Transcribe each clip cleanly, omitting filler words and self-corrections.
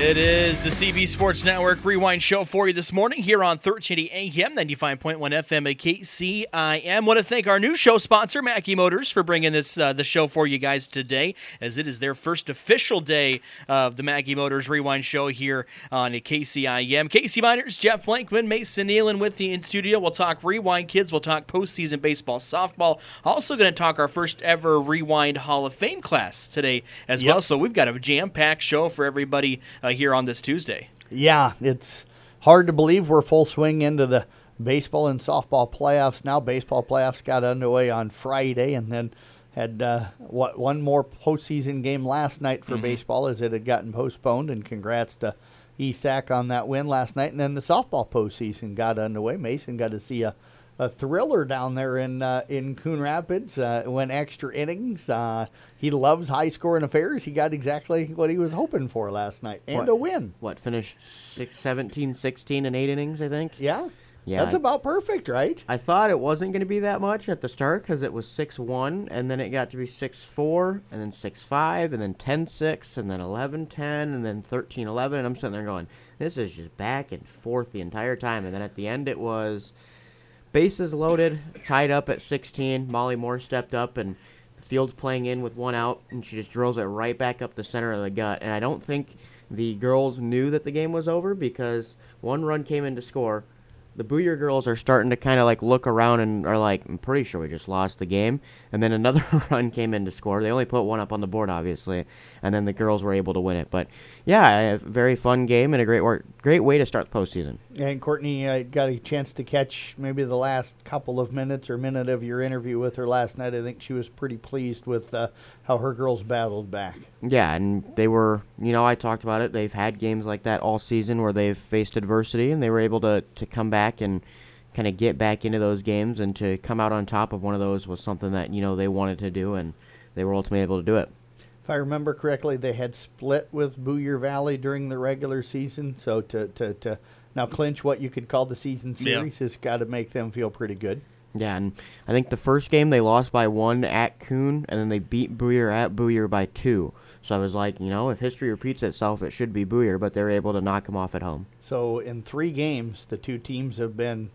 It is the CB Sports Network Rewind Show for you this morning here on 1380 AM, 95.1 FM at KCIM. Want to thank our new show sponsor, Mackey Motors, for bringing this the show for you guys today, as it is their first official day of the Mackey Motors Rewind Show here on KCIM. KC Miners, Jeff Blankman, Mason Nealon with you in studio. We'll talk Rewind Kids. We'll talk postseason baseball, softball. Also going to talk our first ever Rewind Hall of Fame class today as well. So we've got a jam-packed show for everybody here on this Tuesday. Yeah, it's hard to believe we're full swing into the baseball and softball playoffs now. Baseball playoffs got underway on Friday and then had one more postseason game last night for baseball as it had gotten postponed, and congrats to ESAC on that win last night. And then the softball postseason got underway. Mason got to see a thriller down there in Coon Rapids. Went extra innings. He loves high-scoring affairs. He got exactly what he was hoping for last night, and a win. Finished 17, 16, and 8 innings, I think? Yeah. That's about perfect, right? I thought it wasn't going to be that much at the start because it was 6-1, and then it got to be 6-4, and then 6-5, and then 10-6, and then 11-10, and then 13-11, and I'm sitting there going, this is just back and forth the entire time. And then at the end it was bases loaded, tied up at 16. Molly Moore stepped up, and the field's playing in with one out, and she just drills it right back up the center of the gut. And I don't think the girls knew that the game was over because one run came in to score. The Booyer girls are starting to kind of like look around and are like, I'm pretty sure we just lost the game. And then another run came in to score. They only put one up on the board, obviously, and then the girls were able to win it. But yeah, a very fun game and a great way to start the postseason. And Courtney got a chance to catch maybe the last couple of minutes or minute of your interview with her last night. I think she was pretty pleased with how her girls battled back. Yeah, and they were, I talked about it. They've had games like that all season where they've faced adversity, and they were able to come back and kind of get back into those games, and to come out on top of one of those was something that, they wanted to do, and they were ultimately able to do it. If I remember correctly, they had split with Booyer Valley during the regular season, so to now clinch what you could call the season series has got to make them feel pretty good. Yeah, and I think the first game they lost by 1 at Coon, and then they beat Booyer at Booyer by 2. So I was like, if history repeats itself, it should be Booyer, but they were able to knock them off at home. So in 3 games, the two teams have been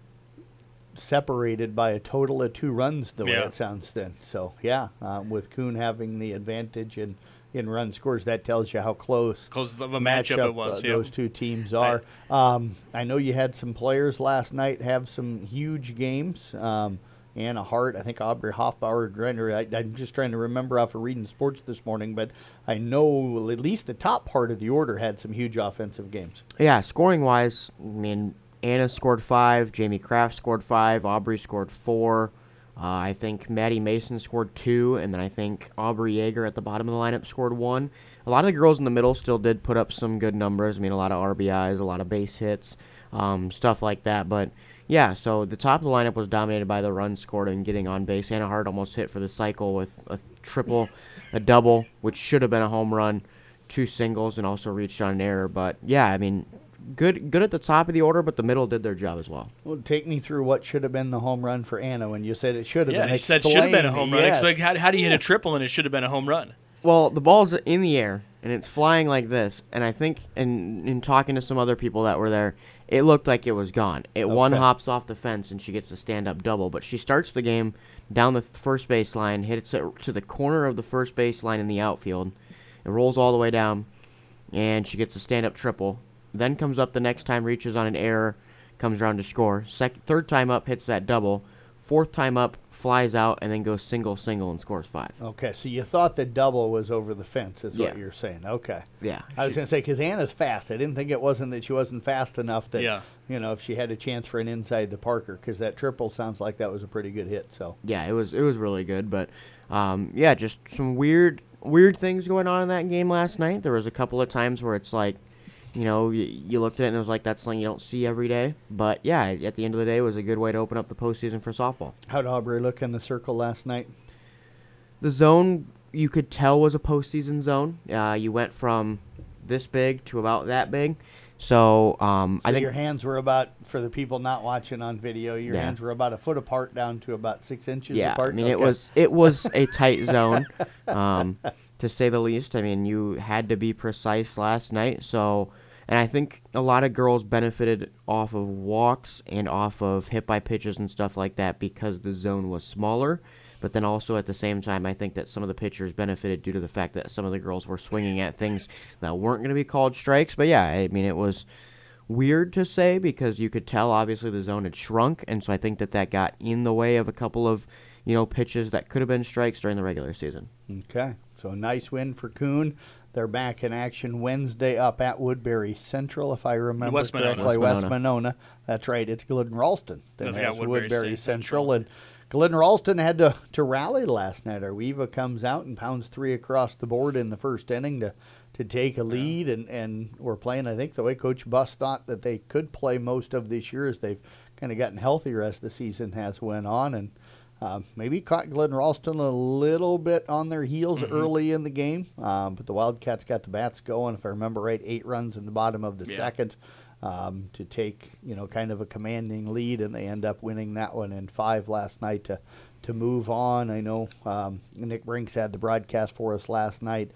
separated by a total of 2 runs, the way it sounds then. So, with Coon having the advantage in run scores, that tells you how close of a matchup it was. Those two teams are. I know you had some players last night have some huge games. Anna Hart, I think Aubrey Hoffbauer. I'm just trying to remember off of reading sports this morning, but I know at least the top part of the order had some huge offensive games. Yeah, scoring-wise, Anna scored 5, Jamie Kraft scored 5, Aubrey scored 4. I think Maddie Mason scored 2, and then I think Aubrey Yeager at the bottom of the lineup scored 1. A lot of the girls in the middle still did put up some good numbers. A lot of RBIs, a lot of base hits, stuff like that. But, yeah, so the top of the lineup was dominated by the runs scored and getting on base. Anna Hart almost hit for the cycle with a triple, a double, which should have been a home run, 2 singles, and also reached on an error. But, yeah, good at the top of the order, but the middle did their job as well. Well, take me through what should have been the home run for Anna when you said it should have been. Yeah, you said should have been a home run. How do you hit a triple and it should have been a home run? Well, the ball's in the air, and it's flying like this, and I think in talking to some other people that were there, it looked like it was gone. One hops off the fence, and she gets a stand-up double, but she starts the game down the first base line, hits it to the corner of the first base line in the outfield. It rolls all the way down, and she gets a stand-up triple. Then comes up the next time, reaches on an error, comes around to score. Third time up, hits that double. Fourth time up, flies out, and then goes single, and scores 5. Okay, so you thought the double was over the fence is what you're saying. Okay. Yeah. I was going to say, because Anna's fast. I didn't think it wasn't that she wasn't fast enough that, if she had a chance for an inside the Parker, because that triple sounds like that was a pretty good hit. So yeah, it was really good. But, just some weird things going on in that game last night. There was a couple of times where it's like, you looked at it and it was like that's something you don't see every day. But, yeah, at the end of the day, it was a good way to open up the postseason for softball. How'd Aubrey look in the circle last night? The zone, you could tell, was a postseason zone. You went from this big to about that big. So So I think your hands were about, for the people not watching on video, your Yeah. hands were about a foot apart down to about 6 inches yeah, apart. I mean Okay. it was a tight zone, to say the least. I mean, you had to be precise last night. So, and I think a lot of girls benefited off of walks and off of hit by pitches and stuff like that because the zone was smaller. But then also at the same time, I think that some of the pitchers benefited due to the fact that some of the girls were swinging at things that weren't going to be called strikes. But yeah, I mean, it was weird to say because you could tell obviously the zone had shrunk, and so I think that got in the way of a couple of pitches that could have been strikes during the regular season. Okay, so a nice win for Coon. They're back in action Wednesday up at Woodbury Central, if I remember West Monona. correctly. West West Monona. That's right. It's Glidden Ralston that That's has got Woodbury Woodbury Central. Central. And Glidden Ralston had to rally last night. Arweva comes out and pounds 3 across the board in the first inning to take a lead. And we're playing, I think, the way Coach Buss thought that they could play most of this year as they've kind of gotten healthier as the season has went on. And maybe caught Glidden Ralston a little bit on their heels early in the game, but the Wildcats got the bats going. If I remember right, 8 runs in the bottom of the second to take kind of a commanding lead, and they end up winning that one in 5 last night to move on. I know Nick Brinks had the broadcast for us last night.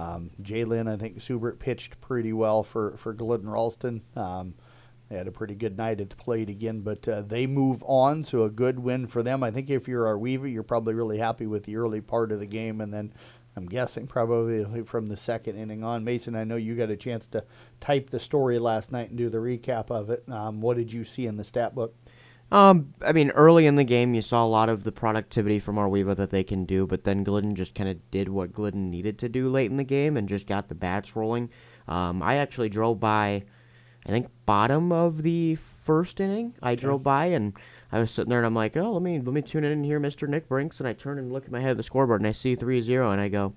Jalen, I think Subert pitched pretty well for Glidden Ralston. They had a pretty good night at the plate again, but they move on, so a good win for them. I think if you're Arweva, you're probably really happy with the early part of the game, and then I'm guessing probably from the second inning on. Mason, I know you got a chance to type the story last night and do the recap of it. What did you see in the stat book? I mean, early in the game, you saw a lot of the productivity from Arweva that they can do, but then Glidden just kind of did what Glidden needed to do late in the game and just got the bats rolling. I actually drove by, I think, bottom of the first inning. I drove by and I was sitting there and I'm like, oh, let me tune in and hear Mr. Nick Brinks, and I turn and look at my head at the scoreboard and I see 3-0 and I go,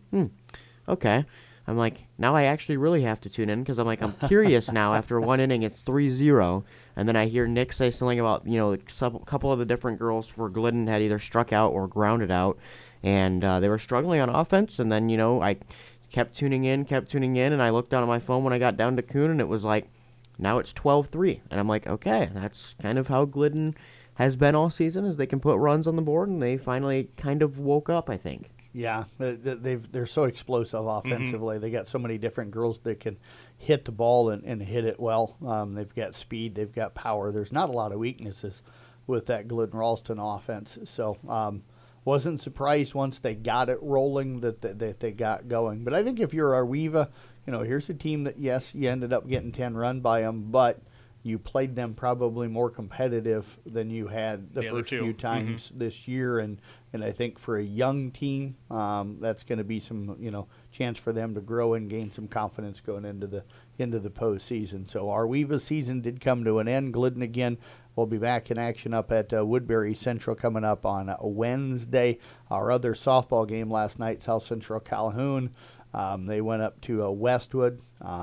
okay. I'm like, now I actually really have to tune in because I'm like, I'm curious now. After one inning, it's 3-0, and then I hear Nick say something about a couple of the different girls for Glidden had either struck out or grounded out, and they were struggling on offense. And then I kept tuning in, and I looked down at my phone when I got down to Coon, and it was like, now it's 12-3, and I'm like, okay, that's kind of how Glidden has been all season, is they can put runs on the board, and they finally kind of woke up, I think. Yeah, they're so explosive offensively. They got so many different girls that can hit the ball and hit it well. They've got speed, they've got power. There's not a lot of weaknesses with that Glidden Ralston offense. So wasn't surprised once they got it rolling that they got going. But I think if you're Arweva, here's a team that, yes, you ended up getting 10 run by them, but you played them probably more competitive than you had the first few times this year. And I think for a young team, that's going to be some, chance for them to grow and gain some confidence going into the postseason. So Arweva's season did come to an end. Glidden again will be back in action up at Woodbury Central coming up on Wednesday. Our other softball game last night, South Central Calhoun. They went up to Westwood.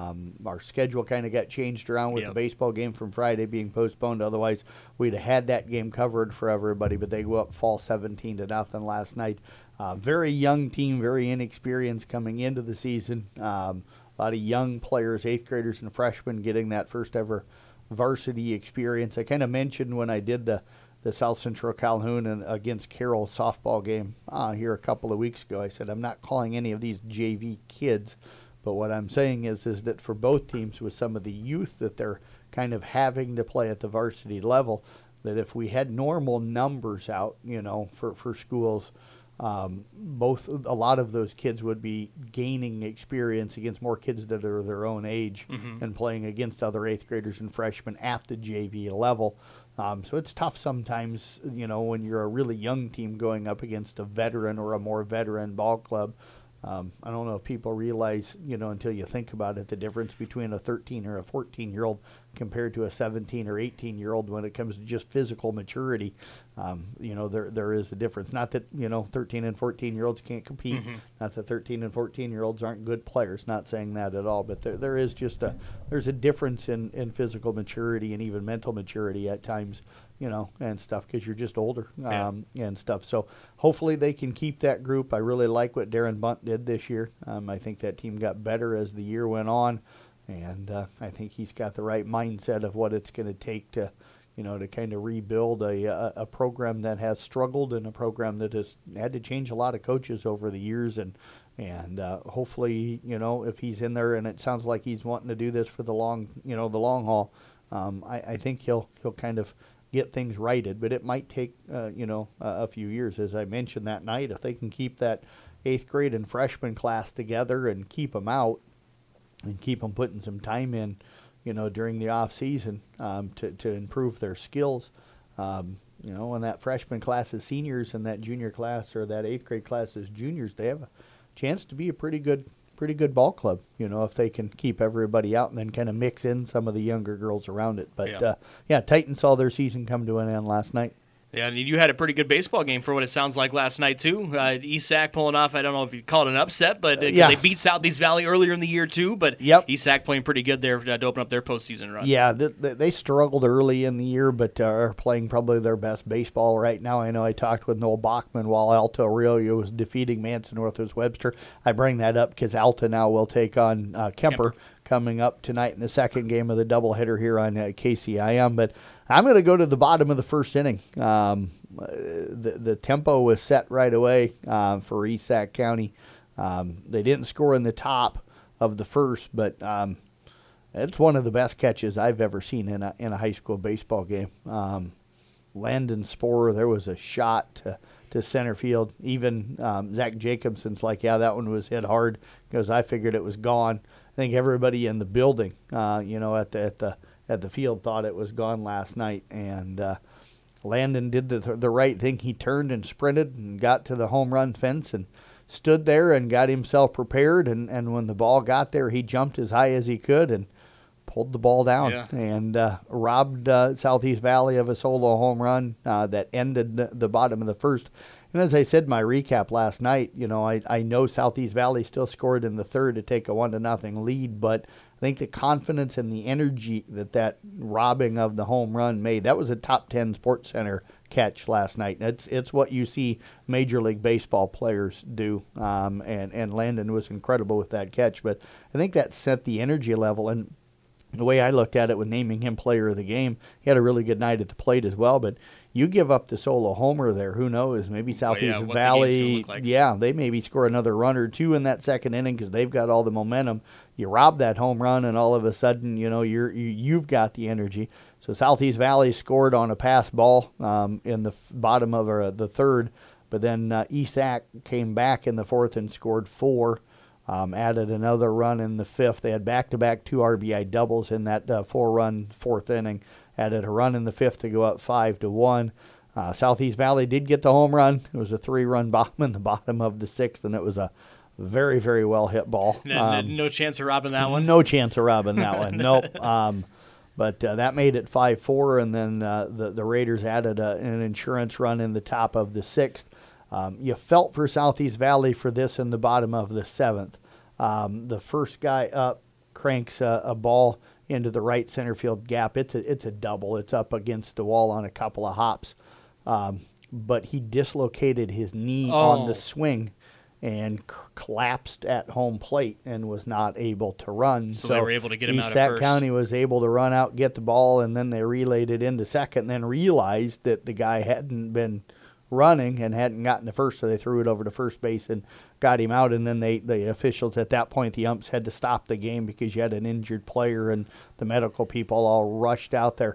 Our schedule kind of got changed around with the baseball game from Friday being postponed. Otherwise, we'd have had that game covered for everybody, but they go up fall 17-0 last night. Very young team, very inexperienced coming into the season. A lot of young players, 8th graders and freshmen, getting that first ever varsity experience. I kind of mentioned when I did the South Central Calhoun and against Carroll softball game here a couple of weeks ago. I said, I'm not calling any of these JV kids, but what I'm saying is that for both teams with some of the youth that they're kind of having to play at the varsity level, that if we had normal numbers out, for schools, a lot of those kids would be gaining experience against more kids that are their own age and playing against other 8th graders and freshmen at the JV level. So it's tough sometimes, when you're a really young team going up against a veteran or a more veteran ball club. I don't know if people realize, until you think about it, the difference between a 13 or a 14-year-old compared to a 17 or 18-year-old when it comes to just physical maturity. There is a difference. Not that, 13 and 14-year-olds can't compete. Not that 13 and 14-year-olds aren't good players. Not saying that at all. But there is just there's a difference in physical maturity and even mental maturity at times, and stuff, because you're just older and stuff. So hopefully they can keep that group. I really like what Darren Bunt did this year. I think that team got better as the year went on. And I think he's got the right mindset of what it's going to take to, to kind of rebuild a program that has struggled and a program that has had to change a lot of coaches over the years. And hopefully, if he's in there, and it sounds like he's wanting to do this for the long haul, I think he'll kind of get things righted. But it might take, a few years. As I mentioned that night, if they can keep that 8th grade and freshman class together and keep them out and keep them putting some time in, during the off season to improve their skills. When that freshman class is seniors and that junior class or that 8th grade class is juniors, they have a chance to be a pretty good ball club, if they can keep everybody out and then kind of mix in some of the younger girls around it. But, Titan saw their season come to an end last night. Yeah, and you had a pretty good baseball game for what it sounds like last night, too. ESAC pulling off, I don't know if you call it an upset, but they beat Southeast Valley earlier in the year, too. But ESAC playing pretty good there to open up their postseason run. Yeah, they struggled early in the year, but are playing probably their best baseball right now. I know I talked with Noel Bachman while Alta Aurelia was defeating Manson Northwest Webster. I bring that up because Alta now will take on Kemper coming up tonight in the second game of the doubleheader here on KCIM. But I'm going to go to the bottom of the first inning. The tempo was set right away for ESAC County. They didn't score in the top of the first, but it's one of the best catches I've ever seen in a high school baseball game. Landon Sporer, there was a shot to center field. Even Zach Jacobson's like, yeah, that one was hit hard because I figured it was gone. I think everybody in the building, at the field thought it was gone last night. And Landon did the right thing. He turned and sprinted and got to the home run fence and stood there and got himself prepared. And when the ball got there, he jumped as high as he could and pulled the ball down and robbed Southeast Valley of a solo home run that ended the bottom of the first. And as I said in my recap last night, I know Southeast Valley still scored in the third to take a 1-0 lead, but I think the confidence and the energy that robbing of the home run made, that was a top 10 Sports Center catch last night. It's what you see Major League Baseball players do, and Landon was incredible with that catch. But I think that set the energy level, and the way I looked at it with naming him player of the game, he had a really good night at the plate as well. But you give up the solo homer there, who knows? Maybe Southeast Valley, they maybe score another run or two in that second inning because they've got all the momentum. You rob that home run, and all of a sudden, you've got the energy. So Southeast Valley scored on a pass ball in the bottom of the third, but then ESAC came back in the fourth and scored 4. Added another run in the fifth. They had back-to-back 2 RBI doubles in that 4-run fourth inning. Added a run in the fifth to go up 5-1. Southeast Valley did get the home run. It was a 3-run bomb in the bottom of the sixth, and it was a very, very well hit ball. No chance of robbing that one? No chance of robbing that one. Nope. But that made it 5-4, and then the Raiders added an insurance run in the top of the sixth. You felt for Southeast Valley for this in the bottom of the seventh. The first guy up cranks a ball into the right center field gap. It's a double. It's up against the wall on a couple of hops. But he dislocated his knee on the swing and collapsed at home plate and was not able to run. So they were able to get him out at ESAC first. County was able to run out, get the ball, and then they relayed it into second and then realized that the guy hadn't been running and hadn't gotten to first, so they threw it over to first base and got him out. And then the officials at that point, the umps, had to stop the game because you had an injured player, and the medical people all rushed out there.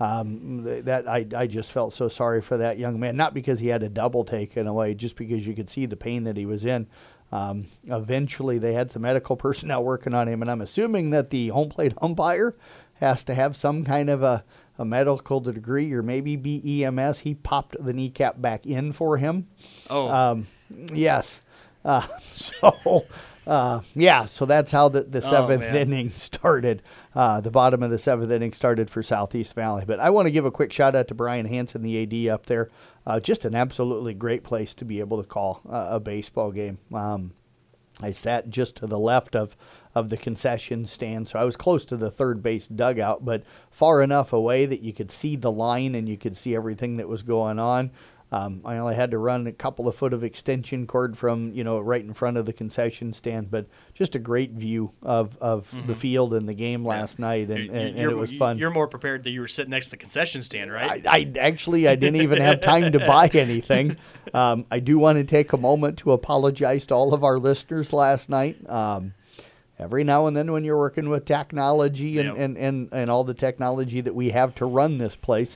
I just felt so sorry for that young man, not because he had a double taken away, just because you could see the pain that he was in. Eventually, they had some medical personnel working on him, and I'm assuming that the home plate umpire has to have some kind of a medical degree or maybe be EMS. He popped the kneecap back in for him. Yes. So that's how the seventh inning started. The bottom of the seventh inning started for Southeast Valley. But I want to give a quick shout out to Brian Hansen, the AD up there. Just an absolutely great place to be able to call a baseball game. I sat just to the left of the concession stand, so I was close to the third base dugout, but far enough away that you could see the line and you could see everything that was going on. I only had to run a couple of foot of extension cord from, right in front of the concession stand, but just a great view of the field and the game last night, and it was fun. You're more prepared that you were sitting next to the concession stand, right? I didn't even have time to buy anything. I do want to take a moment to apologize to all of our listeners last night. Every now and then when you're working with technology and all the technology that we have to run this place,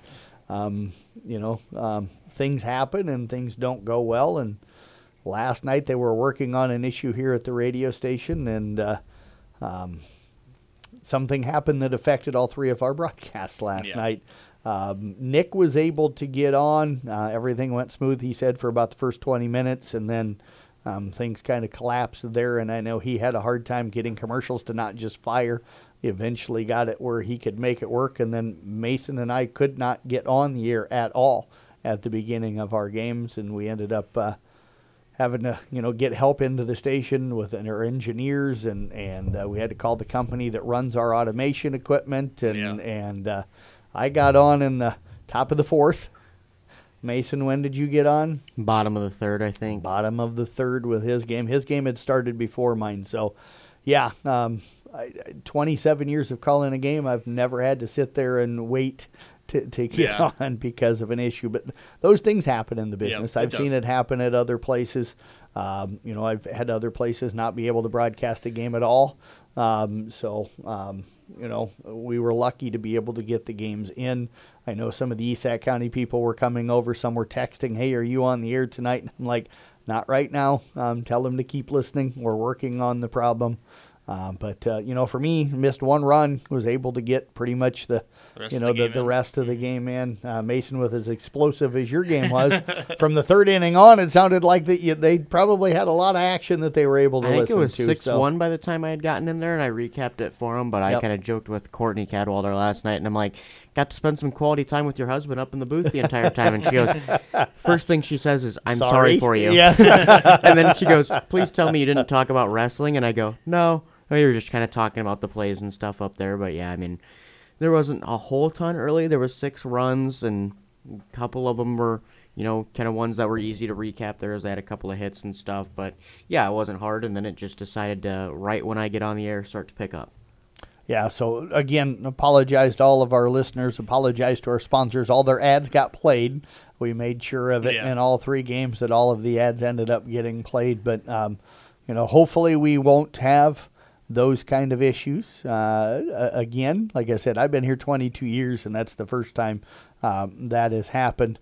things happen and things don't go well. And last night they were working on an issue here at the radio station, and something happened that affected all three of our broadcasts last night. Nick was able to get on. Everything went smooth, he said, for about the first 20 minutes, and then things kind of collapsed there, and I know he had a hard time getting commercials to not just fire. He eventually got it where he could make it work, and then Mason and I could not get on the air at all at the beginning of our games, and we ended up having to, get help into the station with our engineers, and we had to call the company that runs our automation equipment, and I got on in the top of the fourth. Mason, when did you get on? Bottom of the third, I think. Bottom of the third with his game. His game had started before mine, so 27 years of calling a game, I've never had to sit there and wait to get on because of an issue. But those things happen in the business. I've seen it happen at other places. I've had other places not be able to broadcast a game at all. We were lucky to be able to get the games in. I know some of the Esac County people were coming over. Some were texting, "Hey, are you on the air tonight?" And I'm like, "Not right now. Tell them to keep listening. We're working on the problem." For me, missed one run, was able to get pretty much the rest of the game in. Mason, with as explosive as your game was, from the third inning on, it sounded like they probably had a lot of action that they were able to listen to. I think it was 6-1 by the time I had gotten in there, and I recapped it for him. But I kind of joked with Courtney Cadwalder last night, and I'm like, got to spend some quality time with your husband up in the booth the entire time. And she goes, first thing she says is, "I'm sorry for you." Yeah. And then she goes, "Please tell me you didn't talk about wrestling." And I go, "No. We were just kind of talking about the plays and stuff up there." But yeah, I mean, there wasn't a whole ton early. There was 6 runs, and a couple of them were, kind of ones that were easy to recap. They had a couple of hits and stuff. But yeah, it wasn't hard. And then it just decided to, right when I get on the air, start to pick up. Yeah, so again, apologize to all of our listeners, apologize to our sponsors. All their ads got played. We made sure of it in all 3 games that all of the ads ended up getting played. But, hopefully we won't have those kind of issues. Again, like I said, I've been here 22 years, and that's the first time that has happened.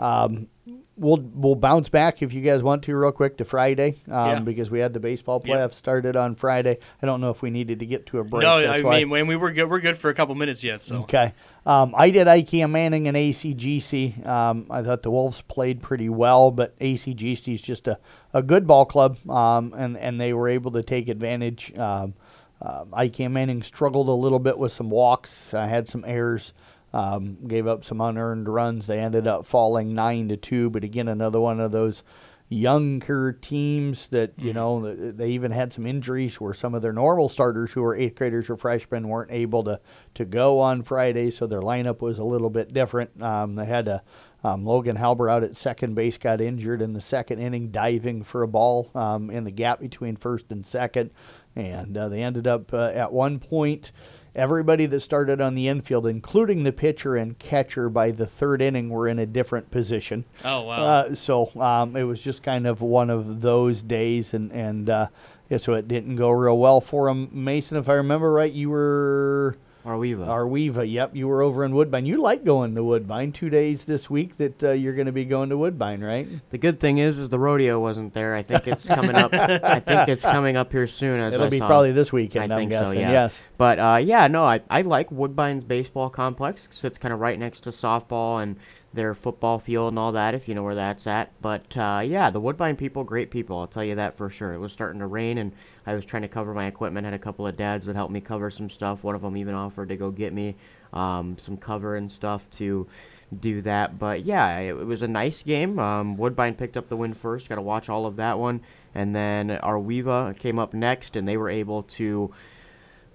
We'll bounce back if you guys want to real quick to Friday because we had the baseball playoffs started on Friday. I don't know if we needed to get to a break. No, when we were good, we're good for a couple minutes yet. So okay, I did IKEA Manning and ACGC. I thought the Wolves played pretty well, but ACGC is just a good ball club, and they were able to take advantage. IKEA Manning struggled a little bit with some walks, had some errors. Gave up some unearned runs. They ended up falling 9-2, but again, another one of those younger teams that, they even had some injuries where some of their normal starters who were 8th graders or freshmen weren't able to go on Friday, so their lineup was a little bit different. They had Logan Halber out at second base, got injured in the second inning diving for a ball in the gap between first and second, and they ended up at one point, everybody that started on the infield, including the pitcher and catcher, by the third inning were in a different position. Oh, wow. So it was just kind of one of those days, and so it didn't go real well for him. Mason, if I remember right, you were... Arweva, yep. You were over in Woodbine. You like going to Woodbine. 2 days this week that you're going to be going to Woodbine, right? The good thing is the rodeo wasn't there. I think it's coming up. I think it's coming up here soon. It'll be probably this weekend, I'm guessing. So, yeah. Yes. But, I like Woodbine's baseball complex because it's kind of right next to softball and their football field and all that, if you know where that's at. But, the Woodbine people, great people. I'll tell you that for sure. It was starting to rain, and I was trying to cover my equipment. Had a couple of dads that helped me cover some stuff. One of them even offered to go get me some cover and stuff to do that. But, yeah, it was a nice game. Woodbine picked up the win first. Got to watch all of that one. And then Arweva came up next, and they were able to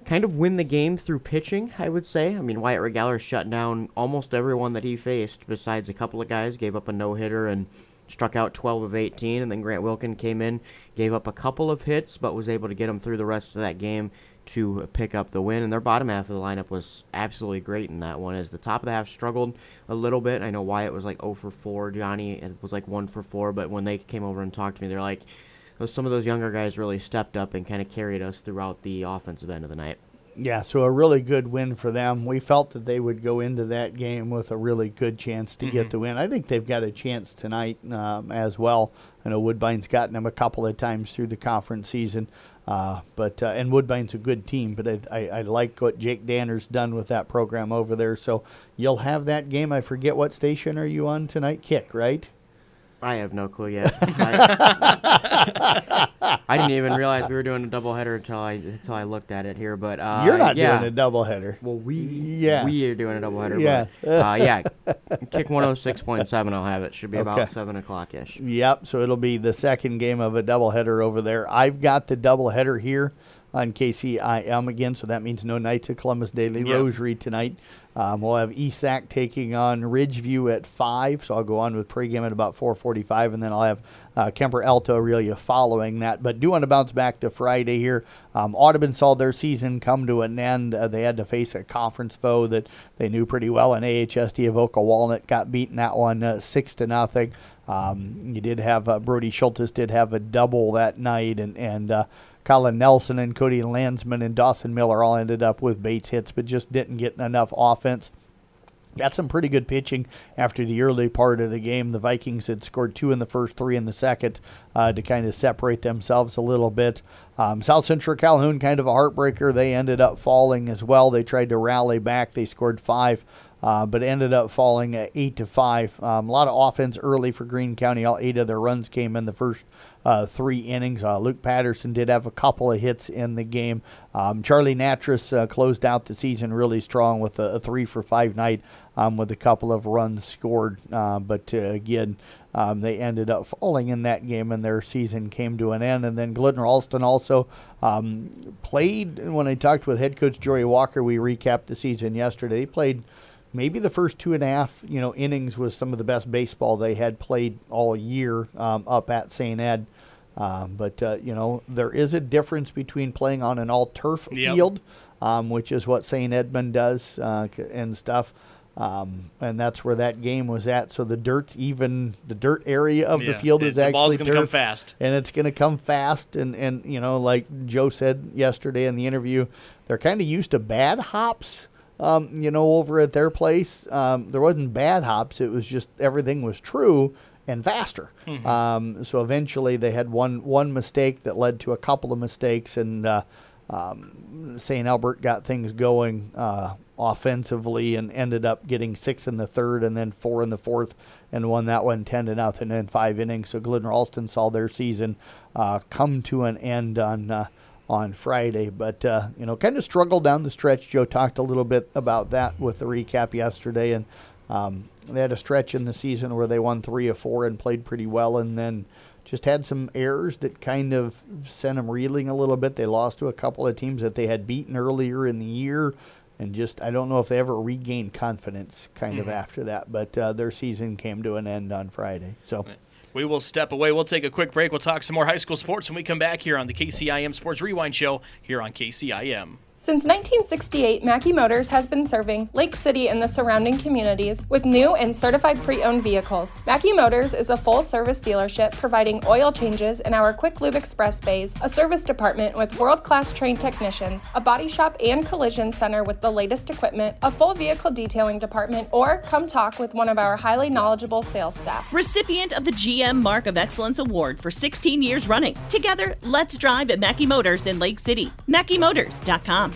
kind of win the game through pitching, I would say. I mean, Wyatt Regaler shut down almost everyone that he faced, besides a couple of guys, gave up a no-hitter and struck out 12 of 18, and then Grant Wilkin came in, gave up a couple of hits, but was able to get him through the rest of that game to pick up the win. And their bottom half of the lineup was absolutely great in that one, as the top of the half struggled a little bit. I know Wyatt was like 0 for 4, Johnny was like 1 for 4, but when they came over and talked to me, they're like, some of those younger guys really stepped up and kind of carried us throughout the offensive end of the night. Yeah, so a really good win for them. We felt that they would go into that game with a really good chance to get the win. I think they've got a chance tonight as well. I know Woodbine's gotten them a couple of times through the conference season, and Woodbine's a good team, but I like what Jake Danner's done with that program over there. So you'll have that game. I forget what station are you on tonight? Kick, right? I have no clue yet. I didn't even realize we were doing a doubleheader until I looked at it here. But you're not doing a doubleheader. Well, we are doing a doubleheader. Yes. But, Kick 106.7. I'll have it. Should be about 7:00 ish. Yep. So it'll be the second game of a doubleheader over there. I've got the doubleheader here on KCIM again, so that means no Knights of Columbus Daily Rosary tonight. We'll have ESAC taking on Ridgeview at 5, so I'll go on with pregame at about 4:45, and then I'll have Kemper Alto Aurelia following that. But do want to bounce back to Friday here. Audubon saw their season come to an end. They had to face a conference foe that they knew pretty well in AHST. Avoca Walnut got beaten that one 6-0. You did have Brody Schultes did have a double that night, and Colin Nelson and Cody Landsman and Dawson Miller all ended up with base hits, but just didn't get enough offense. Got some pretty good pitching after the early part of the game. The Vikings had scored 2 in the first, 3 in the second to kind of separate themselves a little bit. South Central Calhoun, kind of a heartbreaker. They ended up falling as well. They tried to rally back. They scored 5. But ended up falling at 8-5. A lot of offense early for Greene County. All 8 of their runs came in the first 3 innings. Luke Patterson did have a couple of hits in the game. Charlie Natras closed out the season really strong with a 3-for-5 night with a couple of runs scored. But again, they ended up falling in that game, and their season came to an end. And then Glidner Alston also played. When I talked with head coach Joey Walker, we recapped the season yesterday. He played maybe the first 2.5 innings was some of the best baseball they had played all year up at St. Ed. But there is a difference between playing on an all-turf field, which is what St. Edmund does and stuff. And that's where that game was at. So the dirt area of the field is actually ball's gonna come fast. And it's going to come fast. And like Joe said yesterday in the interview, they're kind of used to bad hops. Over at their place, there wasn't bad hops. It was just everything was true and faster. So eventually they had one mistake that led to a couple of mistakes, and St. Albert got things going offensively and ended up getting 6 in the third and then 4 in the fourth and won that one 10-0 in 5 innings. So Glidner Alston saw their season come to an end on Friday, but kind of struggled down the stretch. Joe talked a little bit about that with the recap yesterday, and they had a stretch in the season where they won 3 of 4 and played pretty well, and then just had some errors that kind of sent them reeling a little bit. They lost to a couple of teams that they had beaten earlier in the year, and just I don't know if they ever regained confidence kind of after that, but their season came to an end on Friday. So. We will step away. We'll take a quick break. We'll talk some more high school sports when we come back here on the KCIM Sports Rewind Show here on KCIM. Since 1968, Mackey Motors has been serving Lake City and the surrounding communities with new and certified pre-owned vehicles. Mackey Motors is a full-service dealership providing oil changes in our Quick Lube Express bays, a service department with world-class trained technicians, a body shop and collision center with the latest equipment, a full vehicle detailing department, or come talk with one of our highly knowledgeable sales staff. Recipient of the GM Mark of Excellence Award for 16 years running. Together, let's drive at Mackey Motors in Lake City. MackeyMotors.com.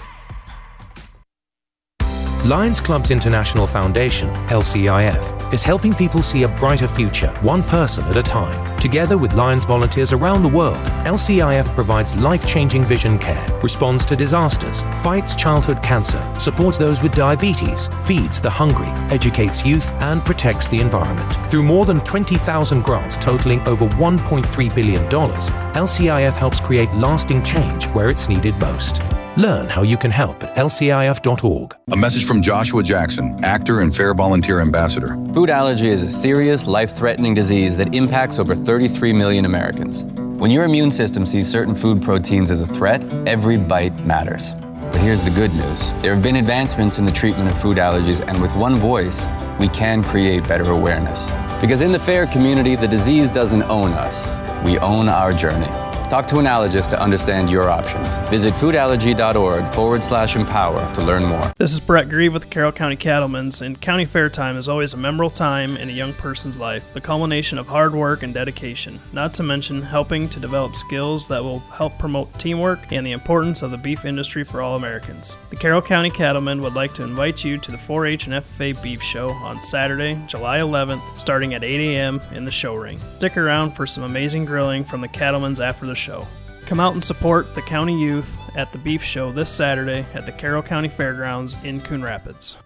Lions Clubs International Foundation, LCIF, is helping people see a brighter future, one person at a time. Together with Lions volunteers around the world, LCIF provides life-changing vision care, responds to disasters, fights childhood cancer, supports those with diabetes, feeds the hungry, educates youth, and protects the environment. Through more than 20,000 grants totaling over $1.3 billion, LCIF helps create lasting change where it's needed most. Learn how you can help at lcif.org. A message from Joshua Jackson, actor and Fair Volunteer Ambassador. Food allergy is a serious, life-threatening disease that impacts over 33 million Americans. When your immune system sees certain food proteins as a threat, every bite matters. But here's the good news. There have been advancements in the treatment of food allergies, and with one voice, we can create better awareness. Because in the FAIR community, the disease doesn't own us. We own our journey. Talk to an allergist to understand your options. Visit foodallergy.org/empower to learn more. This is Brett Grieve with the Carroll County Cattlemen's, and County Fair time is always a memorable time in a young person's life, the culmination of hard work and dedication, not to mention helping to develop skills that will help promote teamwork and the importance of the beef industry for all Americans. The Carroll County Cattlemen would like to invite you to the 4-H and FFA Beef Show on Saturday, July 11th, starting at 8 a.m. in the show ring. Stick around for some amazing grilling from the Cattlemen's after the show. Come out and support the county youth at the Beef Show this Saturday at the Carroll County Fairgrounds in Coon Rapids.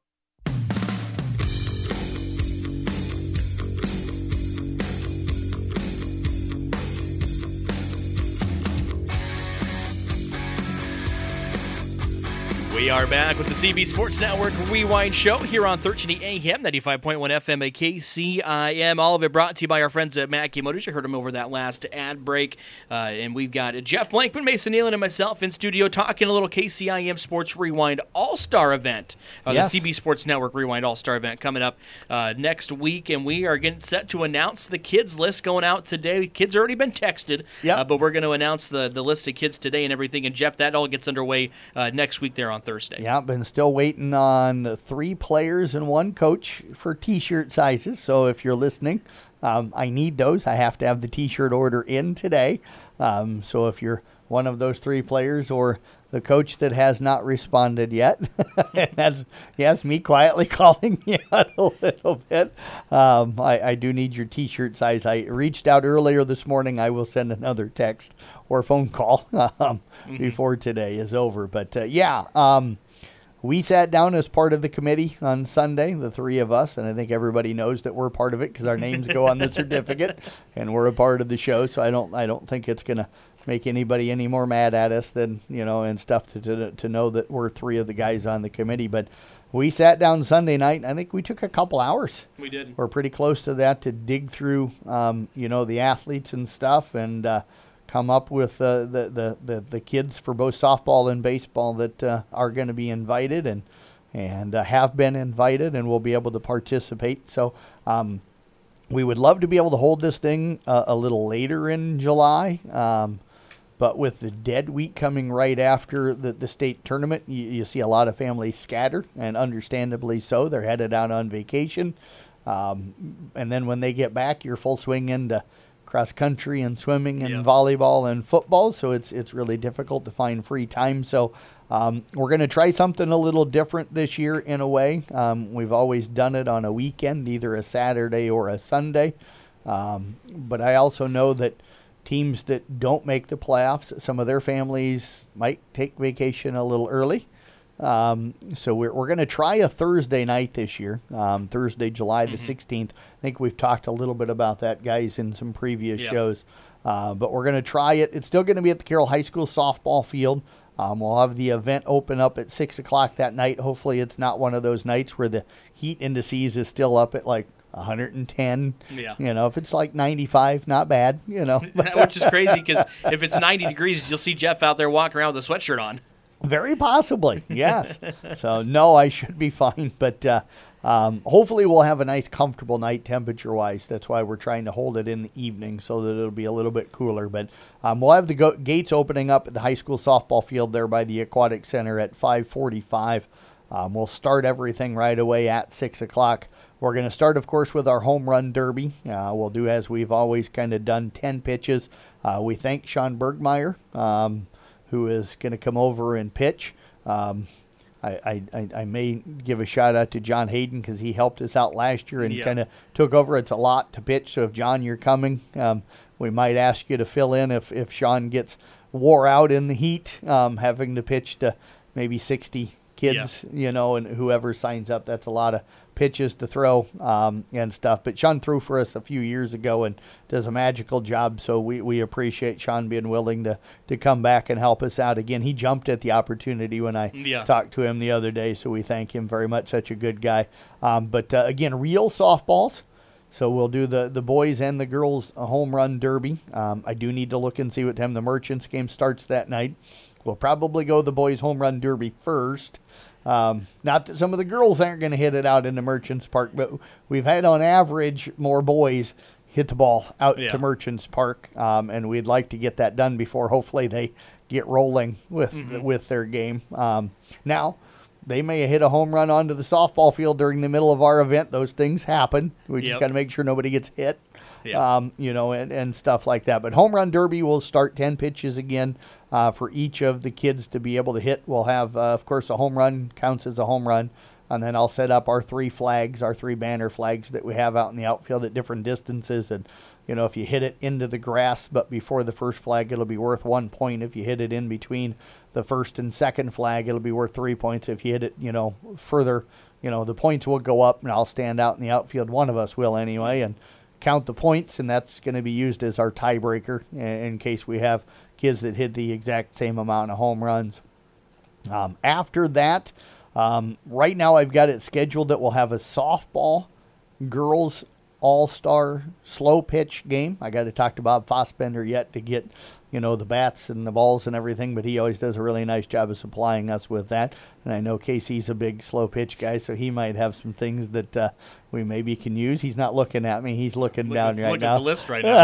We are back with the CB Sports Network Rewind Show here on 1380 AM, 95.1 FM at KCIM. All of it brought to you by our friends at Mackey Motors. You heard them over that last ad break. And we've got Jeff Blankman, Mason Nealon, and myself in studio talking a little KCIM Sports Rewind All-Star event. Yes. The CB Sports Network Rewind All-Star event coming up next week. And we are getting set to announce the kids list going out today. Kids already been texted, but we're going to announce the list of kids today and everything. And Jeff, that all gets underway next week there on Thursday. Yeah, been still waiting on 3 players and 1 coach for T-shirt sizes. So if you're listening, I need those. I have to have the T-shirt order in today. So if you're one of those 3 players or the coach that has not responded yet, and that's me quietly calling you out a little bit. I do need your T-shirt size. I reached out earlier this morning. I will send another text or phone call before today is over. But we sat down as part of the committee on Sunday, the 3 of us, and I think everybody knows that we're part of it because our names go on the certificate, and we're a part of the show. So I don't think it's going to make anybody any more mad at us than, and stuff to know that we're 3 of the guys on the committee. But we sat down Sunday night, and I think we took a couple hours. We did. We're pretty close to that to dig through, the athletes and stuff, and come up with the kids for both softball and baseball that are going to be invited and have been invited and will be able to participate. So we would love to be able to hold this thing a little later in July. But with the dead week coming right after the state tournament, you see a lot of families scatter, and understandably so. They're headed out on vacation. And then when they get back, you're full swing into cross country and swimming and volleyball and football. So it's really difficult to find free time. So we're going to try something a little different this year in a way. We've always done it on a weekend, either a Saturday or a Sunday. But I also know that teams that don't make the playoffs, some of their families might take vacation a little early. So we're going to try a Thursday night this year, Thursday, July the 16th. I think we've talked a little bit about that, guys, in some previous shows. But we're going to try it. It's still going to be at the Carroll High School softball field. We'll have the event open up at 6 o'clock that night. Hopefully it's not one of those nights where the heat indices is still up at like 110. If it's like 95, not bad, Which is crazy because if it's 90 degrees, you'll see Jeff out there walking around with a sweatshirt on. Very possibly, yes. So, no, I should be fine. But hopefully we'll have a nice, comfortable night temperature-wise. That's why we're trying to hold it in the evening so that it'll be a little bit cooler. But we'll have the gates opening up at the high school softball field there by the Aquatic Center at 5:45. We'll start everything right away at 6 o'clock. We're going to start, of course, with our home run derby. We'll do as we've always kind of done, 10 pitches. We thank Sean Bergmeyer, who is going to come over and pitch. I may give a shout out to John Hayden because he helped us out last year and kind of took over. It's a lot to pitch, so if John, you're coming, we might ask you to fill in if Sean gets wore out in the heat, having to pitch to maybe 60 kids, and whoever signs up. That's a lot of pitches to throw and stuff. But Sean threw for us a few years ago and does a magical job, so we appreciate Sean being willing to come back and help us out again. He jumped at the opportunity when I talked to him the other day, so we thank him very much. Such a good guy. But again, real softballs. So we'll do the boys and the girls home run derby. I do need to look and see what time the Merchants game starts that night. We'll probably go the boys home run derby first. Not that some of the girls aren't going to hit it out in the Merchants Park, but we've had on average more boys hit the ball out to Merchants Park, and we'd like to get that done before hopefully they get rolling with their game. Now, they may hit a home run onto the softball field during the middle of our event. Those things happen. We just got to make sure nobody gets hit, and stuff like that. But home run derby will start 10 pitches again for each of the kids to be able to hit. We'll have, of course, a home run counts as a home run. And then I'll set up our 3 flags, our 3 banner flags that we have out in the outfield at different distances. And, if you hit it into the grass, but before the first flag, it'll be worth 1 point. If you hit it in between the first and second flag, it'll be worth 3 points. If you hit it, further, the points will go up, and I'll stand out in the outfield. One of us will anyway, and count the points, and that's going to be used as our tiebreaker in case we have kids that hit the exact same amount of home runs. After that, right now I've got it scheduled that we'll have a softball girls all-star slow pitch game. I got to talk to Bob Fossbender yet to get, the bats and the balls and everything, but he always does a really nice job of supplying us with that. And I know Casey's a big slow pitch guy, so he might have some things that we maybe can use. He's not looking at me. He's looking down right now. Look at the list right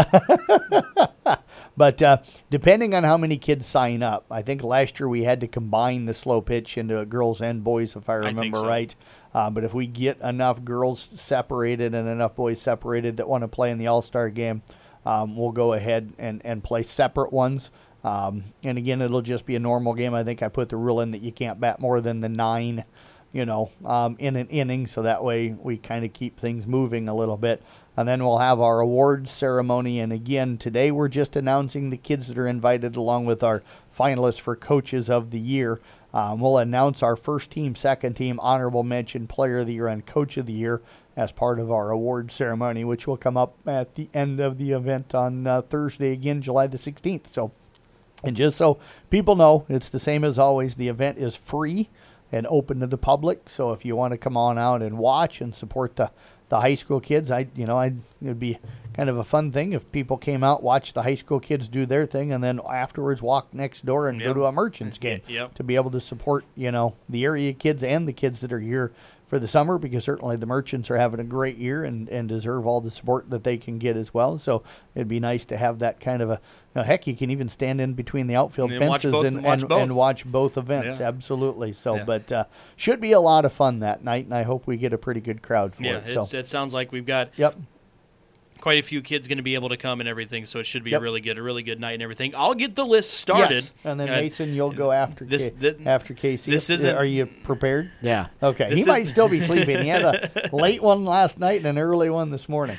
now. But depending on how many kids sign up, I think last year we had to combine the slow pitch into a girls and boys, if I remember right. But if we get enough girls separated and enough boys separated that want to play in the all-star game, we'll go ahead and play separate ones. And again, it'll just be a normal game. I think I put the rule in that you can't bat more than the 9, in an inning, so that way we kind of keep things moving a little bit. And then we'll have our awards ceremony. And again, today we're just announcing the kids that are invited along with our finalists for Coaches of the Year. We'll announce our first team, second team, honorable mention, player of the year, and coach of the year as part of our award ceremony, which will come up at the end of the event on Thursday, again, July the 16th. So, and just so people know, it's the same as always. The event is free and open to the public. So if you want to come on out and watch and support the high school kids, it'd be kind of a fun thing if people came out, watch the high school kids do their thing, and then afterwards walk next door and go to a Merchants game to be able to support, the area kids and the kids that are here for the summer, because certainly the Merchants are having a great year and deserve all the support that they can get as well. So it'd be nice to have that kind of heck, you can even stand in between the outfield fences and watch both events. Yeah. Absolutely. So, but should be a lot of fun that night, and I hope we get a pretty good crowd for it. So it sounds like we've got quite a few kids going to be able to come and everything, so it should be a really good night and everything. I'll get the list started. Yes. And then Mason, you'll go after Casey. Are you prepared? Yeah. Okay. He might still be sleeping. He had a late one last night and an early one this morning.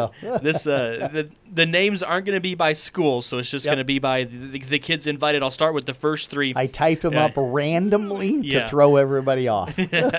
The names aren't going to be by school, so it's just going to be by the kids invited. I'll start with the first 3. I typed them up randomly to throw everybody off.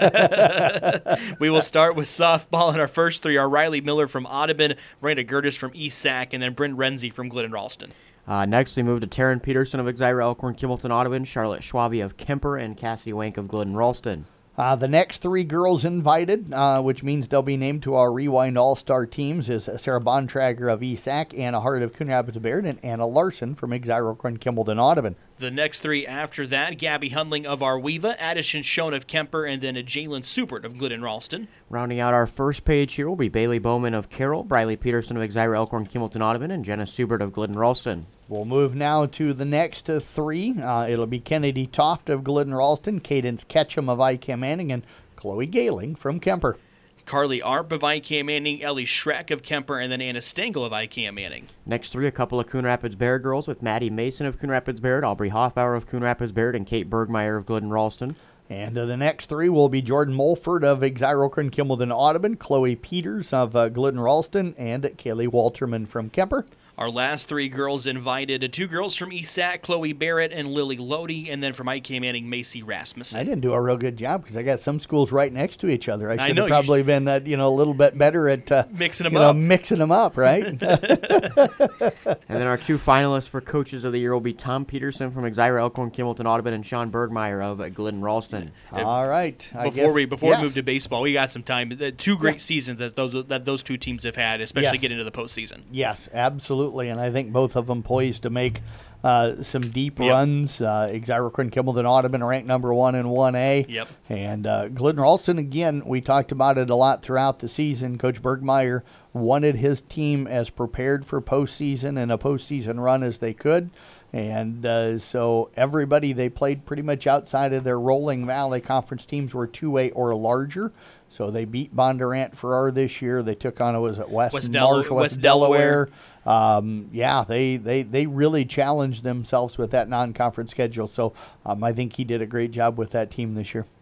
We will start with softball, and our first 3 are Riley Miller from Audubon, Miranda Gertis from East Sac, and then Bryn Renzi from Glidden Ralston. Next, we move to Taryn Peterson of Exira Elkhorn Kimballton Audubon, Charlotte Schwabe of Kemper, and Cassidy Wank of Glidden Ralston. The next 3 girls invited, which means they'll be named to our Rewind All-Star teams, is Sarah Bontrager of ESAC, Anna Hart of Coon Rapids Baird, and Anna Larson from Exira Elkhorn Kimballton Audubon. The next 3 after that, Gabby Hundling of Arweva, Addison Schoen of Kemper, and then Jalen Supert of Glidden Ralston. Rounding out our first page here will be Bailey Bowman of Carroll, Briley Peterson of Exira Elkhorn Kimballton Audubon, and Jenna Supert of Glidden Ralston. We'll move now to the next 3. It'll be Kennedy Toft of Glidden Ralston, Cadence Ketchum of ICAM Manning, and Chloe Galing from Kemper. Carly Arp of ICAM Manning, Ellie Schreck of Kemper, and then Anna Stengel of ICAM Manning. Next 3, a couple of Coon Rapids Baird girls with Maddie Mason of Coon Rapids Baird, Aubrey Hoffbauer of Coon Rapids Baird, and Kate Bergmeyer of Glidden Ralston. And the next 3 will be Jordan Mulford of Exira Elkhorn Kimballton Audubon, Chloe Peters of Glidden Ralston, and Kaylee Walterman from Kemper. Our last 3 girls invited, 2 girls from East Sac, Chloe Barrett and Lily Lodi, and then from IK Manning, Macy Rasmussen. I didn't do a real good job because I got some schools right next to each other. I should have know, probably been a little bit better at mixing them up, right? And then our 2 finalists for Coaches of the Year will be Tom Peterson from Exira Elkhorn, Kimballton Audubon, and Sean Bergmeyer of Glidden Ralston. All right. Before we move to baseball, we got some time. 2 great seasons that those 2 teams have had, especially getting into the postseason. Yes, absolutely, and I think both of them poised to make some deep runs. Exira Kimballton Audubon ranked number 1 in 1A. Yep. And Glidden Ralston, again, we talked about it a lot throughout the season. Coach Bergmeyer wanted his team as prepared for postseason and a postseason run as they could. And so everybody, they played pretty much outside of their Rolling Valley Conference teams were 2A or larger. So they beat Bondurant Farrar this year. They took on, West Delaware. They really challenged themselves with that non-conference schedule. So I think he did a great job with that team this year.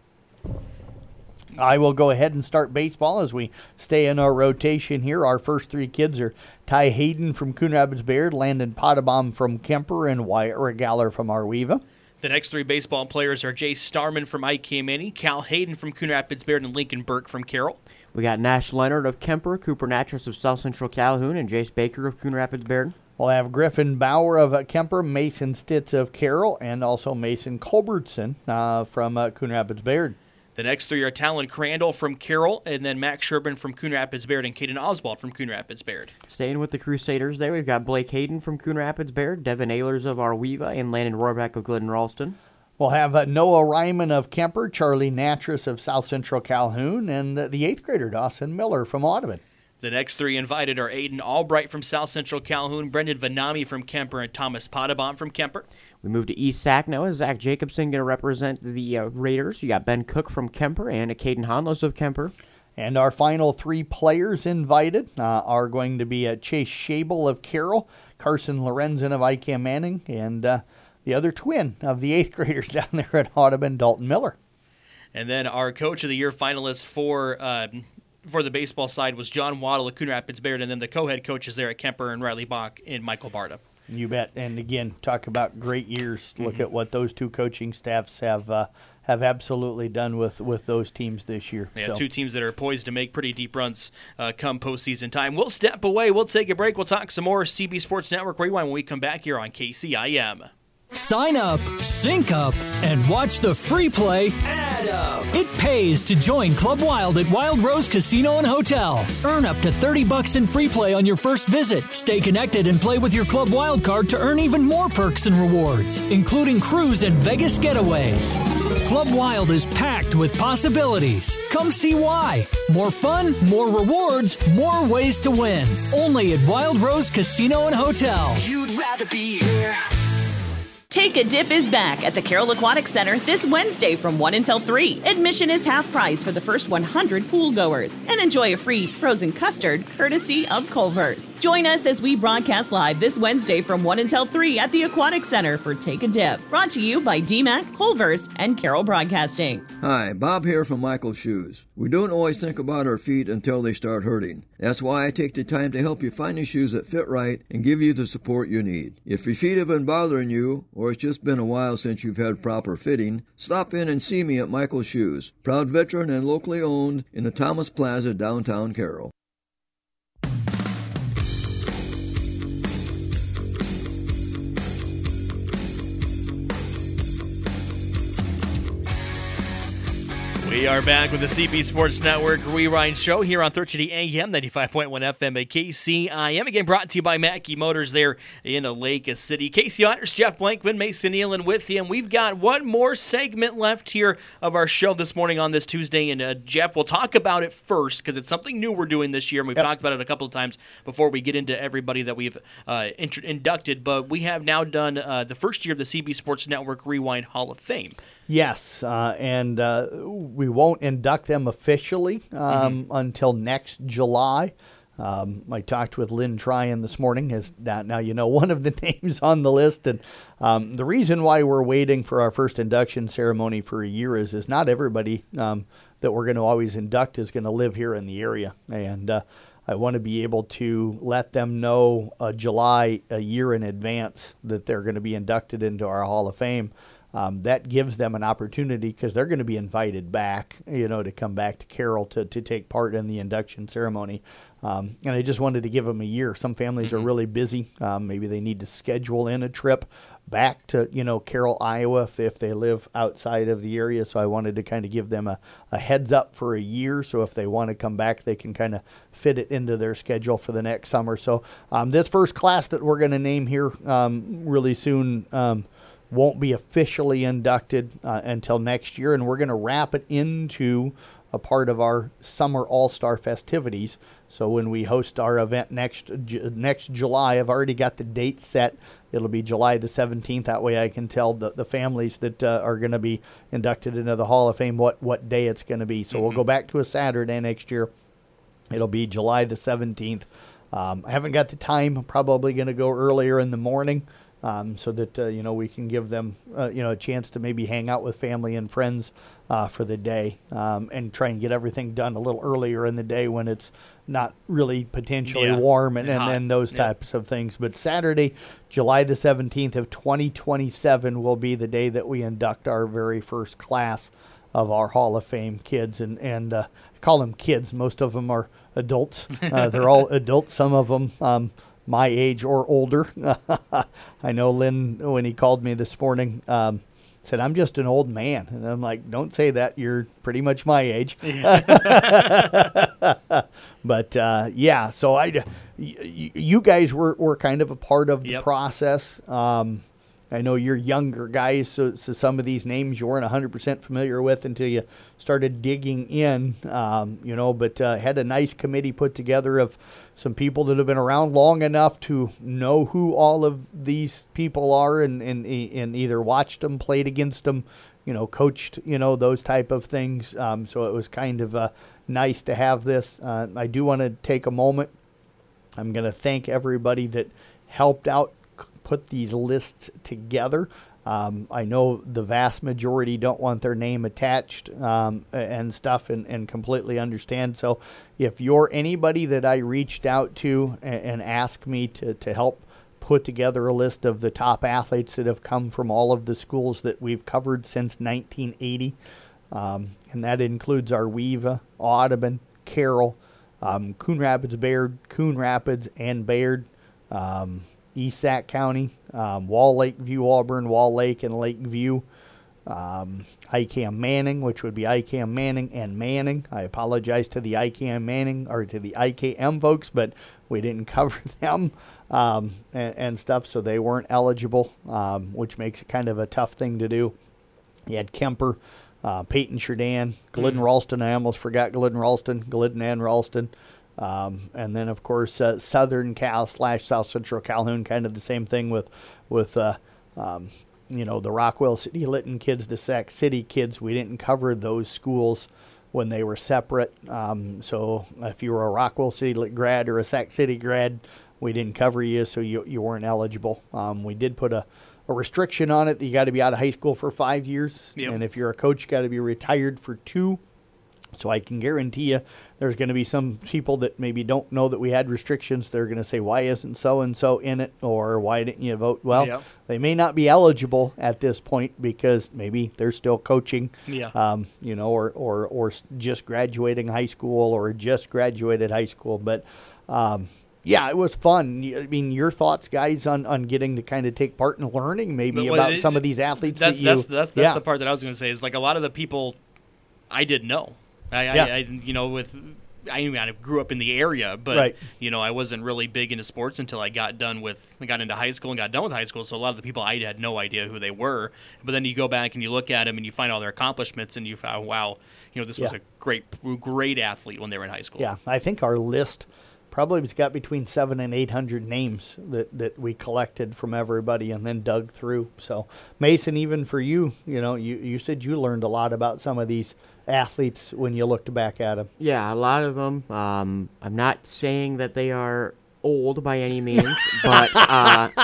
I will go ahead and start baseball as we stay in our rotation here. Our first 3 kids are Ty Hayden from Coon Rapids Bayard, Landon Potabom from Kemper, and Wyatt Regaller from Arweva. The next 3 baseball players are Jay Starman from IK Manning, Cal Hayden from Coon Rapids Bayard, and Lincoln Burke from Carroll. We got Nash Leonard of Kemper, Cooper Natras of South Central Calhoun, and Jace Baker of Coon Rapids Bayard. We'll have Griffin Bauer of Kemper, Mason Stitz of Carroll, and also Mason Culbertson from Coon Rapids Bayard. The next 3 are Talon Crandall from Carroll, and then Max Sherburne from Coon Rapids Bayard, and Caden Oswald from Coon Rapids Bayard. Staying with the Crusaders there, we've got Blake Hayden from Coon Rapids Bayard, Devin Ehlers of Arweva, and Landon Rohrbeck of Glidden Ralston. We'll have Noah Ryman of Kemper, Charlie Natras of South Central Calhoun, and the 8th grader Dawson Miller from Audubon. The next 3 invited are Aiden Albright from South Central Calhoun, Brendan Vanami from Kemper, and Thomas Potabom from Kemper. We move to East Sac now. Zach Jacobson going to represent the Raiders. You got Ben Cook from Kemper and Caden Honlos of Kemper. And our final 3 players invited are going to be Chase Schabel of Carroll, Carson Lorenzen of IK Manning, and the other twin of the 8th graders down there at Audubon, Dalton Miller. And then our Coach of the Year finalist for the baseball side was John Waddle of Coon Rapids Bayard, and then the co-head coaches there at Kemper and Riley Bach and Michael Barta. You bet. And again, talk about great years. Look at what those 2 coaching staffs have absolutely done with those teams this year. Yeah, 2 teams that are poised to make pretty deep runs come postseason time. We'll step away. We'll take a break. We'll talk some more CB Sports Network Rewind when we come back here on KCIM. Sign up, sync up, and watch the free play add up. It pays to join Club Wild at Wild Rose Casino and Hotel. Earn up to $30 in free play on your first visit. Stay connected and play with your Club Wild card to earn even more perks and rewards, including cruise and Vegas getaways. Club Wild is packed with possibilities. Come see why. More fun, more rewards, more ways to win. Only at Wild Rose Casino and Hotel. You'd rather be here. Take a Dip is back at the Carroll Aquatic Center this Wednesday from 1 until 3. Admission is half price for the first 100 pool goers and enjoy a free frozen custard courtesy of Culver's. Join us as we broadcast live this Wednesday from 1 until 3 at the Aquatic Center for Take a Dip. Brought to you by DMAC, Culver's, and Carroll Broadcasting. Hi, Bob here from Michael's Shoes. We don't always think about our feet until they start hurting. That's why I take the time to help you find the shoes that fit right and give you the support you need. If your feet have been bothering you, or it's just been a while since you've had proper fitting, stop in and see me at Michael's Shoes. Proud veteran and locally owned in the Thomas Plaza, downtown Carroll. We are back with the CB Sports Network Rewind Show here on 1380 AM, 95.1 FM at KCIM. Again, brought to you by Mackey Motors there in Lake City. Casey Honors, Jeff Blankman, Mason Nealon with you. And we've got one more segment left here of our show this morning on this Tuesday. And Jeff, we'll talk about it first because it's something new we're doing this year. And we've talked about it a couple of times before we get into everybody that we've inducted. But we have now done the first year of the CB Sports Network Rewind Hall of Fame. Yes, and we won't induct them officially until next July. I talked with Lynn Tryon this morning. Is that now one of the names on the list? And the reason why we're waiting for our first induction ceremony for a year is not everybody that we're going to always induct is going to live here in the area. And I want to be able to let them know July a year in advance that they're going to be inducted into our Hall of Fame. That gives them an opportunity because they're going to be invited back, to come back to Carroll to take part in the induction ceremony. And I just wanted to give them a year. Some families are really busy. Maybe they need to schedule in a trip back to, Carroll, Iowa, if they live outside of the area. So I wanted to kind of give them a heads up for a year. So if they want to come back, they can kind of fit it into their schedule for the next summer. So this first class that we're going to name here really soon won't be officially inducted until next year. And we're going to wrap it into a part of our summer all-star festivities. So when we host our event next July, I've already got the date set. It'll be July the 17th. That way I can tell the families that are going to be inducted into the Hall of Fame what day it's going to be. So we'll go back to a Saturday next year. It'll be July the 17th. I haven't got the time. I'm probably going to go earlier in the morning. So that, we can give them, a chance to maybe hang out with family and friends for the day and try and get everything done a little earlier in the day when it's not really potentially warm and those types of things. But Saturday, July the 17th of 2027 will be the day that we induct our very first class of our Hall of Fame kids. And I call them kids. Most of them are adults. They're all adults. Some of them my age or older. I know Lynn, when he called me this morning, said, I'm just an old man. And I'm like, don't say that. You're pretty much my age. But, so you guys were kind of a part of the process. I know you're younger guys, so some of these names you weren't 100% familiar with until you started digging in, but had a nice committee put together of some people that have been around long enough to know who all of these people are and either watched them, played against them, coached, those type of things. So it was kind of nice to have this. I do want to take a moment. I'm going to thank everybody that helped out put these lists together. I know the vast majority don't want their name attached and stuff and completely understand. So if you're anybody that I reached out to and asked me to help put together a list of the top athletes that have come from all of the schools that we've covered since 1980, and that includes our Arweva, Audubon, Carroll, Coon Rapids, Bayard, Coon Rapids, and Bayard, East Sac County, Wall Lake View, Auburn, Wall Lake, and Lakeview, ICAM Manning, which would be ICAM Manning and Manning. I apologize to the ICAM Manning or to the IKM folks, but we didn't cover them and stuff, so they weren't eligible, which makes it kind of a tough thing to do. You had Kemper, Peyton Sheridan, Glidden Ralston. I almost forgot Glidden Ralston, Glidden and Ralston. And then, of course, Southern Cal / South Central Calhoun, kind of the same thing with the Rockwell City Lytton kids, the Sac City kids. We didn't cover those schools when they were separate. So if you were a Rockwell City grad or a Sac City grad, we didn't cover you, so you weren't eligible. We did put a restriction on it that you got to be out of high school for 5 years. Yep. And if you're a coach, you got to be retired for 2. So I can guarantee you there's going to be some people that maybe don't know that we had restrictions. They're going to say, why isn't so-and-so in it? Or why didn't you vote? Well, They may not be eligible at this point because maybe they're still coaching, or just graduating high school or just graduated high school. But, it was fun. I mean, your thoughts, guys, on getting to kind of take part in learning maybe about some of these athletes. That's the part that I was going to say is like a lot of the people I didn't know. I grew up in the area, but I wasn't really big into sports until I got into high school and got done with high school. So a lot of the people I had no idea who they were. But then you go back and you look at them and you find all their accomplishments and you find, wow, this was a great athlete when they were in high school. Yeah, I think our list probably has got between 700 and 800 names that we collected from everybody and then dug through. So Mason, even for you, you said you learned a lot about some of these athletes when you looked back at them. Yeah, a lot of them. I'm not saying that they are old by any means, but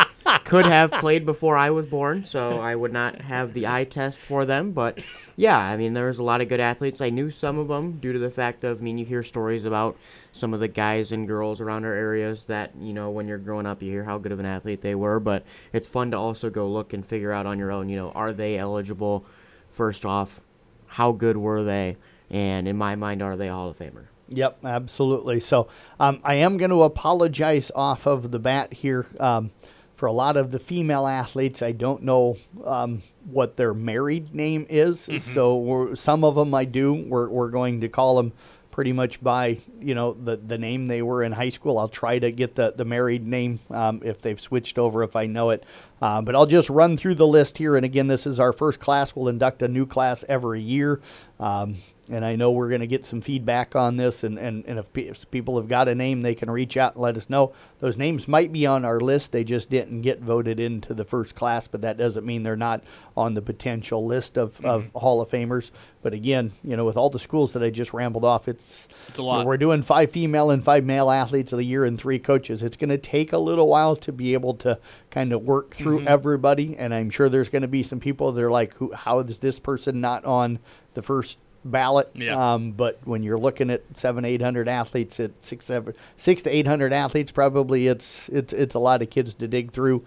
could have played before I was born, so I would not have the eye test for them. But yeah, I mean, there was a lot of good athletes. I knew some of them due to the fact of, I mean, you hear stories about some of the guys and girls around our areas that, you know, when you're growing up, you hear how good of an athlete they were. But it's fun to also go look and figure out on your own, you know, are they eligible? First off, how good were they? And in my mind, are they a Hall of Famer? Yep, absolutely. So I am going to apologize off of the bat here for a lot of the female athletes. I don't know what their married name is. So some of them I do. We're going to call them pretty much by, you know, the name they were in high school. I'll try to get the married name if they've switched over, if I know it. But I'll just run through the list here. And again, this is our first class. We'll induct a new class every year. And I know we're going to get some feedback on this, and if people have got a name, they can reach out and let us know. Those names might be on our list. They just didn't get voted into the first class, but that doesn't mean they're not on the potential list of Hall of Famers. But again, you know, with all the schools that I just rambled off, it's a lot. We're doing 5 female and 5 male athletes of the year and 3 coaches. It's going to take a little while to be able to kind of work through everybody, and I'm sure there's going to be some people that are like, how is this person not on the first ballot? But when you're looking at 700-800 athletes, at 600 to 800 athletes, probably it's a lot of kids to dig through.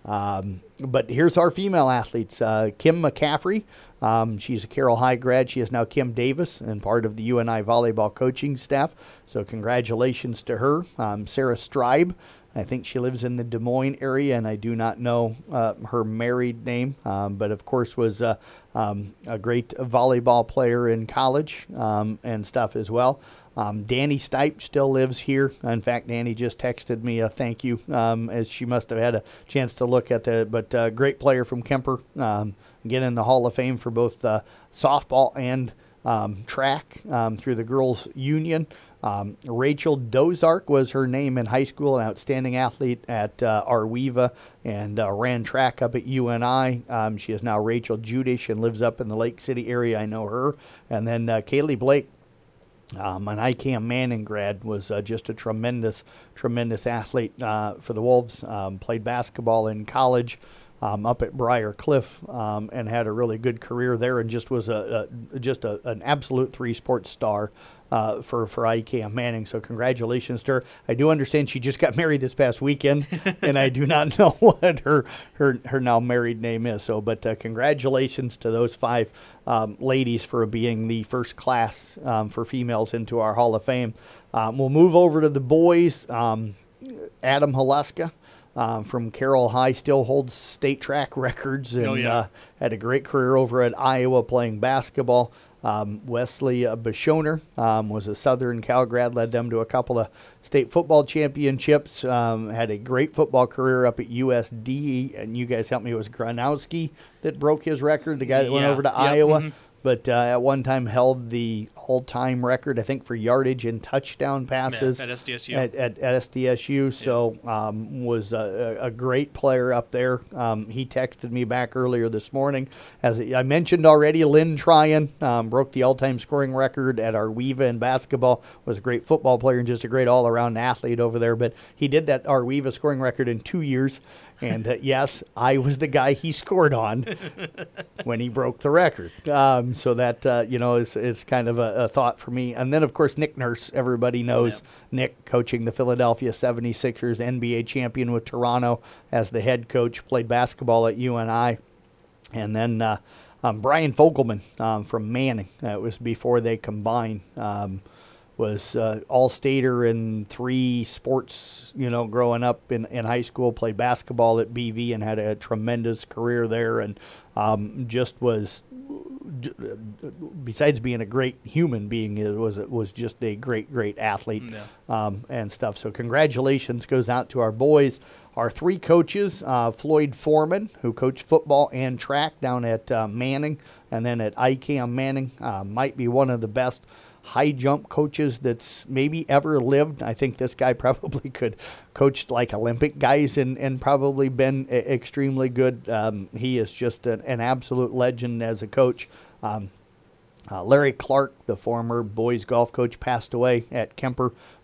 But here's our female athletes. Kim McCaffrey, she's a Carroll High grad. She is now Kim Davis and part of the UNI volleyball coaching staff. So congratulations to her. Sarah Stribe, I think she lives in the Des Moines area, and I do not know her married name, but of course was a great volleyball player in college and stuff as well. Danny Stipe still lives here. In fact, Danny just texted me a thank you, as she must have had a chance to look at but great player from Kemper, getting in the Hall of Fame for both softball and track through the girls' union. Rachel Dozark was her name in high school, an outstanding athlete at Arweva and ran track up at UNI. She is now Rachel Judish and lives up in the Lake City area. I know her. And then Kaylee Blake, an ICAM Manning grad, was just a tremendous athlete for the Wolves. Played basketball in college up at Briar Cliff and had a really good career there, and just was an absolute 3-sport star for ICAM Manning. So congratulations to her. I do understand she just got married this past weekend, and I do not know what her now married name is. So, but congratulations to those 5 ladies for being the first class for females into our Hall of Fame. We'll move over to the boys. Adam Haluska from Carroll High still holds state track records and had a great career over at Iowa playing basketball. Wesley Bishoner was a Southern Cal grad, led them to a couple of state football championships, had a great football career up at USD, and you guys helped me, it was Gronowski that broke his record, the guy that went over to Iowa. But at one time held the all-time record, I think, for yardage and touchdown passes at SDSU. At SDSU. So was a great player up there. He texted me back earlier this morning. As I mentioned already, Lynn Tryon broke the all-time scoring record at Arweva in basketball. Was a great football player and just a great all-around athlete over there. But he did that Arweva scoring record in 2 years. And yes, I was the guy he scored on when he broke the record. So that, is kind of a thought for me. And then, of course, Nick Nurse. Everybody knows Nick, coaching the Philadelphia 76ers, NBA champion with Toronto as the head coach, played basketball at UNI. And then Brian Fogelman from Manning. That was before they combined. Was all-stater in 3 sports, growing up in high school, played basketball at BV and had a tremendous career there, and just was, besides being a great human being, was just a great athlete and stuff. So congratulations goes out to our boys. Our 3 coaches, Floyd Foreman, who coached football and track down at Manning, and then at ICAM Manning, might be one of the best high jump coaches that's maybe ever lived. I think this guy probably could coach like Olympic guys and probably been extremely good. He is just an absolute legend as a coach. Larry Clark, the former boys golf coach, passed away at Kemper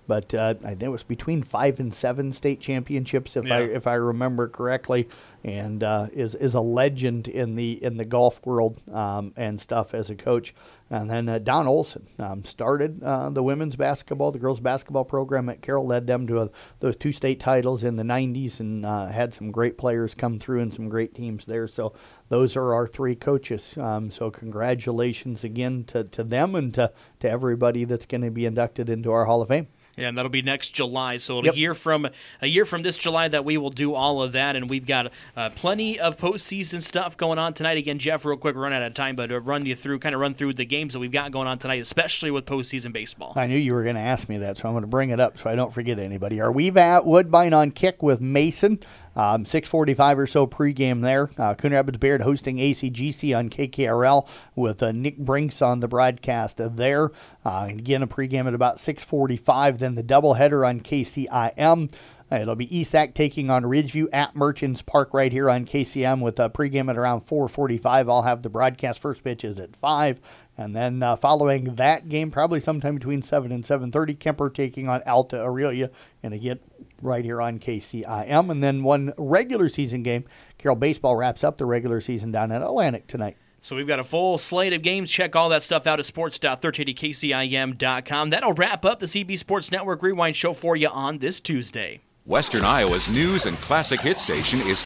but I think it was between 5 and 7 state championships, if I remember correctly, and is a legend in the golf world and stuff as a coach. And then Don Olson started the women's basketball, the girls basketball program at Carroll, led them to those 2 state titles in the 90s, and had some great players come through and some great teams there. So those are our 3 coaches. So congratulations again to them and to everybody that's going to be inducted into our Hall of Fame. Yeah, and that'll be next July. So a year from this July that we will do all of that, and we've got plenty of postseason stuff going on tonight. Again, Jeff, real quick, we're running out of time, but to run through the games that we've got going on tonight, especially with postseason baseball. I knew you were going to ask me that, so I'm going to bring it up so I don't forget anybody. Our Weave at Woodbine on kick with Mason. 6:45 or so pregame there. Coon Rapids Bayard hosting ACGC on KKRL with Nick Brinks on the broadcast there. Again, a pregame at about 6:45. Then the doubleheader on KCIM. It'll be ESAC taking on Ridgeview at Merchants Park right here on KCM with a pregame at around 4:45. I'll have the broadcast. First pitch is at 5. And then following that game, probably sometime between 7 and 7:30, Kemper taking on Alta Aurelia. And again, right here on KCIM. And then one regular season game. Carroll Baseball wraps up the regular season down at Atlantic tonight. So we've got a full slate of games. Check all that stuff out at sports.1380kcim.com. That'll wrap up the CB Sports Network Rewind show for you on this Tuesday. Western Iowa's news and classic hit station is